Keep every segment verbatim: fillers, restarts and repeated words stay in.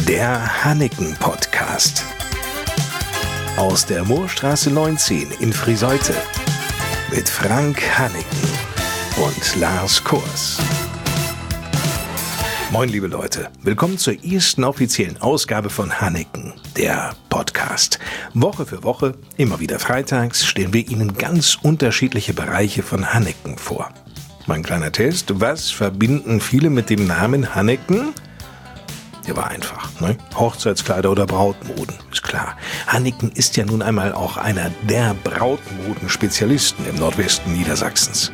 Der Hanniken-Podcast. Aus der Moorstraße neunzehn in Friseute. Mit Frank Hanniken und Lars Kors. Moin, liebe Leute. Willkommen zur ersten offiziellen Ausgabe von Hanniken, der Podcast. Woche für Woche, immer wieder freitags, stellen wir Ihnen ganz unterschiedliche Bereiche von Hanniken vor. Mein kleiner Test: Was verbinden viele mit dem Namen Hanniken? Der war einfach, ne? Hochzeitskleider oder Brautmoden, ist klar. Hanniken ist ja nun einmal auch einer der Brautmodenspezialisten im Nordwesten Niedersachsens.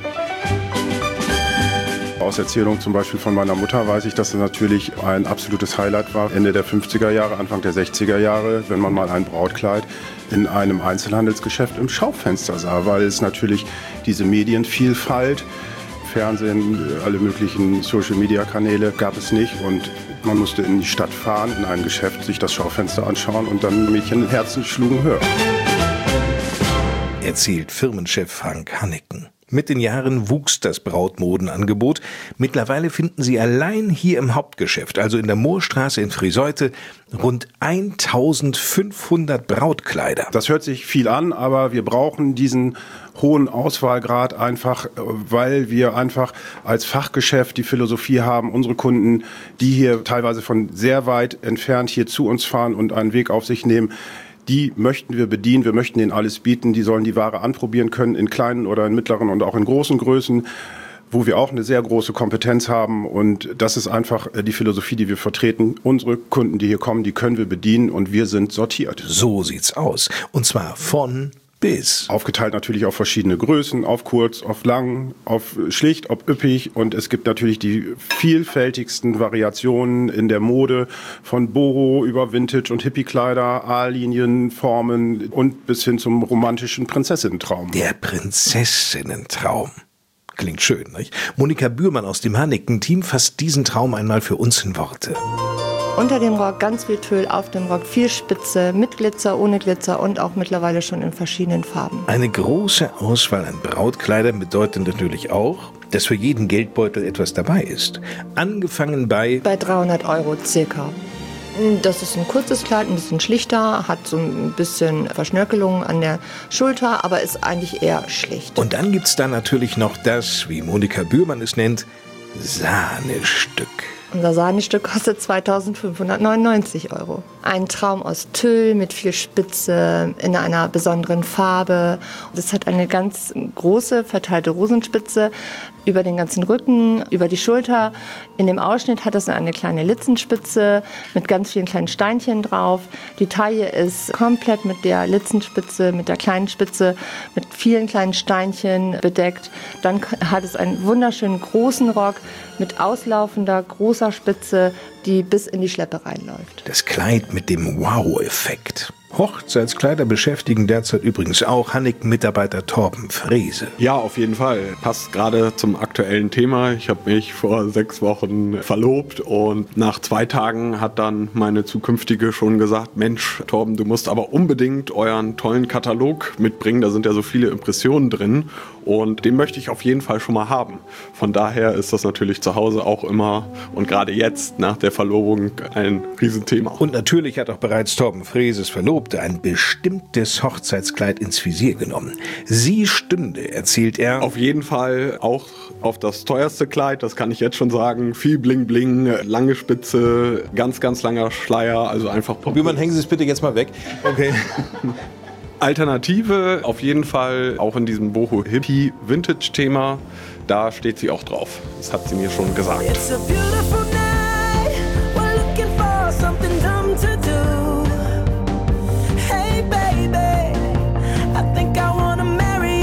Aus Erzählung zum Beispiel von meiner Mutter weiß ich, dass es natürlich ein absolutes Highlight war, Ende der fünfziger Jahre, Anfang der sechziger Jahre, wenn man mal ein Brautkleid in einem Einzelhandelsgeschäft im Schaufenster sah, weil es natürlich diese Medienvielfalt, Fernsehen, alle möglichen Social-Media-Kanäle gab es nicht und man musste in die Stadt fahren, in ein Geschäft, sich das Schaufenster anschauen und dann Mädchenherzen schlugen höher. Erzählt Firmenchef Frank Hanniken. Mit den Jahren wuchs das Brautmodenangebot. Mittlerweile finden Sie allein hier im Hauptgeschäft, also in der Moorstraße in Friseute, rund eintausendfünfhundert Brautkleider. Das hört sich viel an, aber wir brauchen diesen hohen Auswahlgrad einfach, weil wir einfach als Fachgeschäft die Philosophie haben, unsere Kunden, die hier teilweise von sehr weit entfernt hier zu uns fahren und einen Weg auf sich nehmen, die möchten wir bedienen, wir möchten ihnen alles bieten, die sollen die Ware anprobieren können in kleinen oder in mittleren und auch in großen Größen, wo wir auch eine sehr große Kompetenz haben und das ist einfach die Philosophie, die wir vertreten. Unsere Kunden, die hier kommen, die können wir bedienen und wir sind sortiert. So sieht's aus. Und zwar von bis. Aufgeteilt natürlich auf verschiedene Größen, auf kurz, auf lang, auf schlicht, auf üppig und es gibt natürlich die vielfältigsten Variationen in der Mode von Boho über Vintage- und Hippie-Kleider, A-Linien, Formen und bis hin zum romantischen Prinzessinnentraum. Der Prinzessinnentraum. Klingt schön, nicht? Monika Bührmann aus dem Hanniken-Team fasst diesen Traum einmal für uns in Worte. Unter dem Rock ganz viel Tüll, auf dem Rock viel Spitze, mit Glitzer, ohne Glitzer und auch mittlerweile schon in verschiedenen Farben. Eine große Auswahl an Brautkleidern bedeutet natürlich auch, dass für jeden Geldbeutel etwas dabei ist. Angefangen bei... Bei dreihundert Euro circa. Das ist ein kurzes Kleid, ein bisschen schlichter, hat so ein bisschen Verschnörkelungen an der Schulter, aber ist eigentlich eher schlicht. Und dann gibt's da natürlich noch das, wie Monika Bührmann es nennt, Sahnestück. Unser Sahnestück kostet zweitausendfünfhundertneunundneunzig Euro. Ein Traum aus Tüll mit viel Spitze in einer besonderen Farbe. Es hat eine ganz große verteilte Rosenspitze über den ganzen Rücken, über die Schulter. In dem Ausschnitt hat es eine kleine Litzenspitze mit ganz vielen kleinen Steinchen drauf. Die Taille ist komplett mit der Litzenspitze, mit der kleinen Spitze, mit vielen kleinen Steinchen bedeckt. Dann hat es einen wunderschönen großen Rock mit auslaufender großer Spitze, die bis in die Schleppe reinläuft. Das Kleid mit dem Wow-Effekt. Hochzeitskleider beschäftigen derzeit übrigens auch Hanniken-Mitarbeiter Torben Frese. Ja, auf jeden Fall. Passt gerade zum aktuellen Thema. Ich habe mich vor sechs Wochen verlobt und nach zwei Tagen hat dann meine zukünftige schon gesagt, Mensch, Torben, du musst aber unbedingt euren tollen Katalog mitbringen. Da sind ja so viele Impressionen drin und den möchte ich auf jeden Fall schon mal haben. Von daher ist das natürlich zu Hause auch immer und gerade jetzt nach der Verlobung ein Riesenthema. Und natürlich hat auch bereits Torben Freses Verlobte ein bestimmtes Hochzeitskleid ins Visier genommen. Sie stünde, erzählt er, auf jeden Fall auch auf das teuerste Kleid, das kann ich jetzt schon sagen. Viel Bling Bling, lange Spitze, ganz, ganz langer Schleier, also einfach... Bührmann, hängen Sie es bitte jetzt mal weg. Okay. Alternative auf jeden Fall auch in diesem Boho-Hippie-Vintage-Thema, da steht sie auch drauf. Das hat sie mir schon gesagt. It's a beautiful night. We're looking for something dumb to do. Hey baby, I think I wanna marry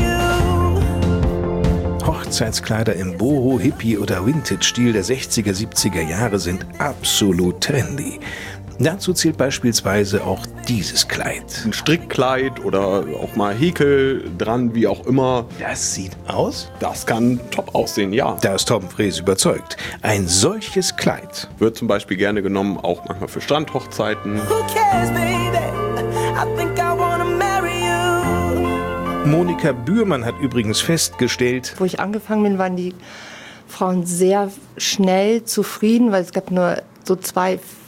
you. Hochzeitskleider im Boho, Hippie oder Vintage-Stil der sechziger, siebziger Jahre sind absolut trendy. Dazu zählt beispielsweise auch dieses Kleid. Ein Strickkleid oder auch mal Häkel dran, wie auch immer. Das sieht aus? Das kann top aussehen, ja. Da ist Torben Frese überzeugt. Ein solches Kleid wird zum Beispiel gerne genommen, auch manchmal für Strandhochzeiten. Who cares, baby? I think I wanna marry you. Monika Bührmann hat übrigens festgestellt, wo ich angefangen bin, waren die Frauen sehr schnell zufrieden, weil es gab nur so zwei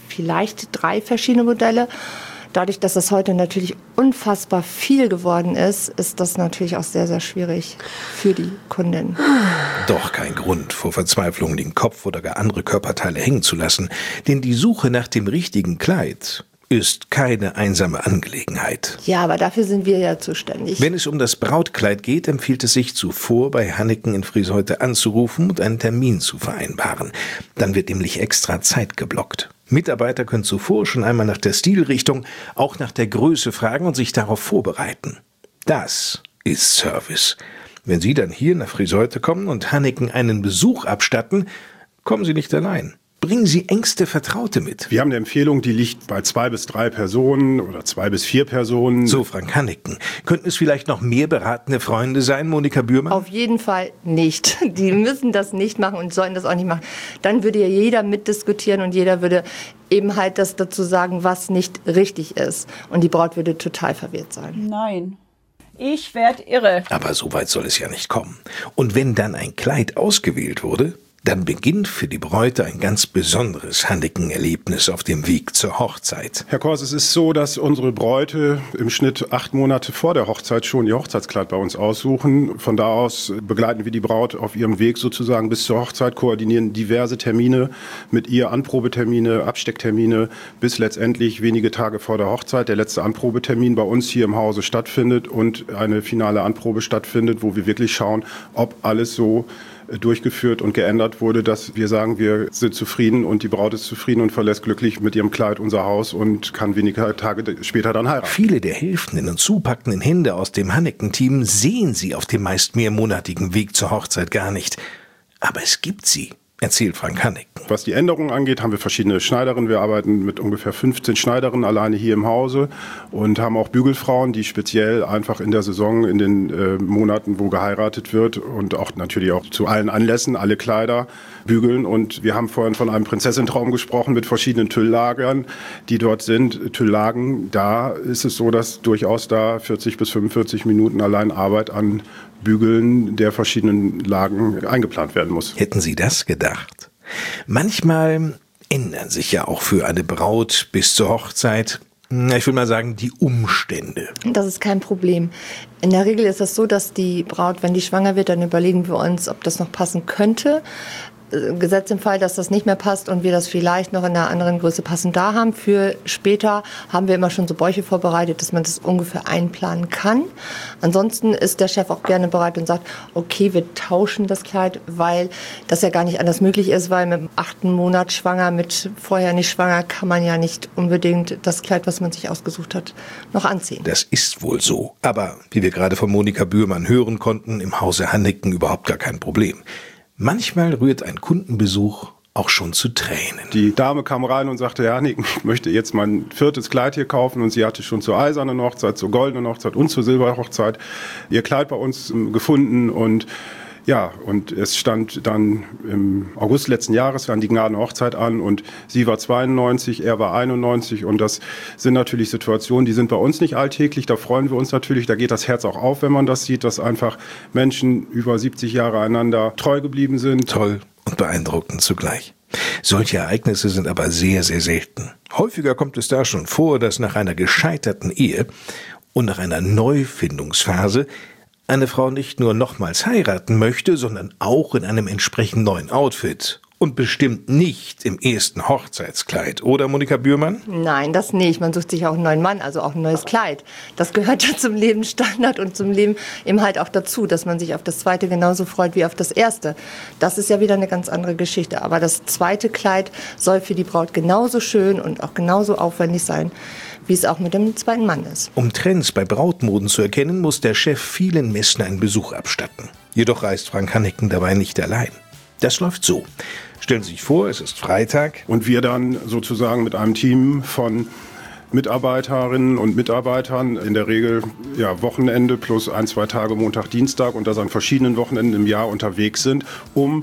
vielleicht drei verschiedene Modelle. Dadurch, dass das heute natürlich unfassbar viel geworden ist, ist das natürlich auch sehr, sehr schwierig für die Kundin. Doch kein Grund, vor Verzweiflung den Kopf oder gar andere Körperteile hängen zu lassen, denn die Suche nach dem richtigen Kleid ist keine einsame Angelegenheit. Ja, aber dafür sind wir ja zuständig. Wenn es um das Brautkleid geht, empfiehlt es sich zuvor, bei Hanneken in Friesheute anzurufen und einen Termin zu vereinbaren. Dann wird nämlich extra Zeit geblockt. Mitarbeiter können zuvor schon einmal nach der Stilrichtung, auch nach der Größe fragen und sich darauf vorbereiten. Das ist Service. Wenn Sie dann hier nach Friesheute kommen und Hanneken einen Besuch abstatten, kommen Sie nicht allein. Bringen Sie engste Vertraute mit. Wir haben eine Empfehlung, die liegt bei zwei bis drei Personen oder zwei bis vier Personen. So Frank Hanneken. Könnten es vielleicht noch mehr beratende Freunde sein, Monika Bührmann? Auf jeden Fall nicht. Die müssen das nicht machen und sollen das auch nicht machen. Dann würde ja jeder mitdiskutieren und jeder würde eben halt das dazu sagen, was nicht richtig ist. Und die Braut würde total verwirrt sein. Nein. Ich werde irre. Aber so weit soll es ja nicht kommen. Und wenn dann ein Kleid ausgewählt wurde, dann beginnt für die Bräute ein ganz besonderes Hanneken-Erlebnis auf dem Weg zur Hochzeit. Herr Kors, es ist so, dass unsere Bräute im Schnitt acht Monate vor der Hochzeit schon ihr Hochzeitskleid bei uns aussuchen. Von da aus begleiten wir die Braut auf ihrem Weg sozusagen bis zur Hochzeit, koordinieren diverse Termine mit ihr, Anprobetermine, Abstecktermine, bis letztendlich wenige Tage vor der Hochzeit der letzte Anprobetermin bei uns hier im Hause stattfindet und eine finale Anprobe stattfindet, wo wir wirklich schauen, ob alles so durchgeführt und geändert wurde, dass wir sagen, wir sind zufrieden und die Braut ist zufrieden und verlässt glücklich mit ihrem Kleid unser Haus und kann wenige Tage später dann heiraten. Viele der helfenden und zupackenden Hände aus dem Hanneken-Team sehen sie auf dem meist mehrmonatigen Weg zur Hochzeit gar nicht. Aber es gibt sie, erzählt Frank Hanneken. Was die Änderungen angeht, haben wir verschiedene Schneiderinnen. Wir arbeiten mit ungefähr fünfzehn Schneiderinnen alleine hier im Hause und haben auch Bügelfrauen, die speziell einfach in der Saison, in den äh, Monaten, wo geheiratet wird und auch natürlich auch zu allen Anlässen, alle Kleider bügeln. Und wir haben vorhin von einem Prinzessintraum gesprochen mit verschiedenen Tülllagern, die dort sind. Tülllagen, da ist es so, dass durchaus da vierzig bis fünfundvierzig Minuten allein Arbeit an Bügeln der verschiedenen Lagen eingeplant werden muss. Hätten Sie das gedacht? Manchmal ändern sich ja auch für eine Braut bis zur Hochzeit, ich würde mal sagen, die Umstände. Das ist kein Problem. In der Regel ist es so, dass die Braut, wenn die schwanger wird, dann überlegen wir uns, ob das noch passen könnte. Gesetzt im Fall, dass das nicht mehr passt und wir das vielleicht noch in einer anderen Größe passend da haben. Für später haben wir immer schon so Bäuche vorbereitet, dass man das ungefähr einplanen kann. Ansonsten ist der Chef auch gerne bereit und sagt, okay, wir tauschen das Kleid, weil das ja gar nicht anders möglich ist, weil mit dem achten Monat schwanger, mit vorher nicht schwanger, kann man ja nicht unbedingt das Kleid, was man sich ausgesucht hat, noch anziehen. Das ist wohl so. Aber wie wir gerade von Monika Bührmann hören konnten, im Hause Hanneken überhaupt gar kein Problem. Manchmal rührt ein Kundenbesuch auch schon zu Tränen. Die Dame kam rein und sagte, ja, ich möchte jetzt mein viertes Kleid hier kaufen. Und sie hatte schon zur eisernen Hochzeit, zur goldenen Hochzeit und zur Silberhochzeit ihr Kleid bei uns gefunden. Und ja, und es stand dann im August letzten Jahres, fand die Gnadene Hochzeit an und sie war zweiundneunzig, er war einundneunzig und das sind natürlich Situationen, die sind bei uns nicht alltäglich, da freuen wir uns natürlich, da geht das Herz auch auf, wenn man das sieht, dass einfach Menschen über siebzig Jahre einander treu geblieben sind. Toll und beeindruckend zugleich. Solche Ereignisse sind aber sehr, sehr selten. Häufiger kommt es da schon vor, dass nach einer gescheiterten Ehe und nach einer Neufindungsphase eine Frau nicht nur nochmals heiraten möchte, sondern auch in einem entsprechend neuen Outfit. Und bestimmt nicht im ersten Hochzeitskleid, oder Monika Bührmann? Nein, das nicht. Man sucht sich auch einen neuen Mann, also auch ein neues Kleid. Das gehört ja zum Lebensstandard und zum Leben eben halt auch dazu, dass man sich auf das zweite genauso freut wie auf das erste. Das ist ja wieder eine ganz andere Geschichte. Aber das zweite Kleid soll für die Braut genauso schön und auch genauso aufwendig sein, wie es auch mit dem zweiten Mann ist. Um Trends bei Brautmoden zu erkennen, muss der Chef vielen Messen einen Besuch abstatten. Jedoch reist Frank Hanneken dabei nicht allein. Das läuft so. Stellen Sie sich vor, es ist Freitag. Und wir dann sozusagen mit einem Team von Mitarbeiterinnen und Mitarbeitern, in der Regel ja, Wochenende plus ein, zwei Tage Montag, Dienstag und das an verschiedenen Wochenenden im Jahr unterwegs sind, um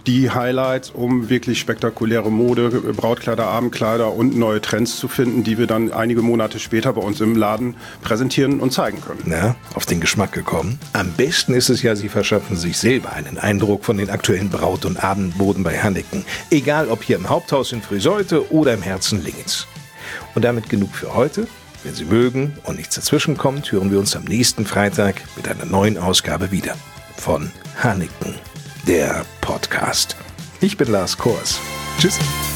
die Highlights, um wirklich spektakuläre Mode, Brautkleider, Abendkleider und neue Trends zu finden, die wir dann einige Monate später bei uns im Laden präsentieren und zeigen können. Na, auf den Geschmack gekommen? Am besten ist es ja, Sie verschaffen sich selber einen Eindruck von den aktuellen Braut- und Abendmoden bei Hanneken. Egal ob hier im Haupthaus in Friseute oder im Herzen Lingens. Und damit genug für heute. Wenn Sie mögen und nichts dazwischen kommt, hören wir uns am nächsten Freitag mit einer neuen Ausgabe wieder. Von Hanneken, der Podcast. Ich bin Lars Kors. Tschüss.